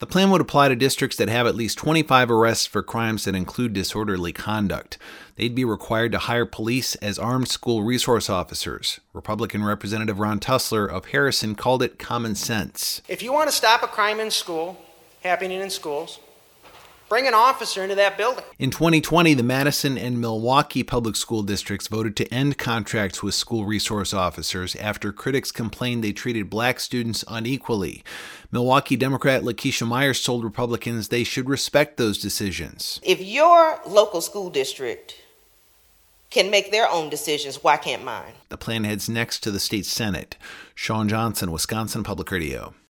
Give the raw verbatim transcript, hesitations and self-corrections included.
The plan would apply to districts that have at least twenty-five arrests for crimes that include disorderly conduct. They'd be required to hire police as armed school resource officers. Republican Representative Ron Tussler of Harrison called it common sense. If you want to stop a crime in school, happening in schools, bring an officer into that building. In twenty twenty, the Madison and Milwaukee public school districts voted to end contracts with school resource officers after critics complained they treated black students unequally. Milwaukee Democrat Lakeisha Myers told Republicans they should respect those decisions. If your local school district can make their own decisions, why can't mine? The plan heads next to the state Senate. Sean Johnson, Wisconsin Public Radio.